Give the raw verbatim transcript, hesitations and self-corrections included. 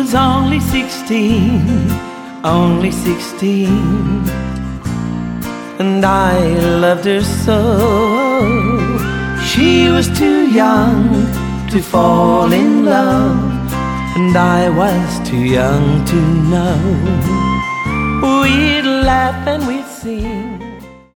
was only sixteen, only sixteen, and I loved her so. She was too young to fall in love, and I was too young to know. We'd laugh and we'd sing.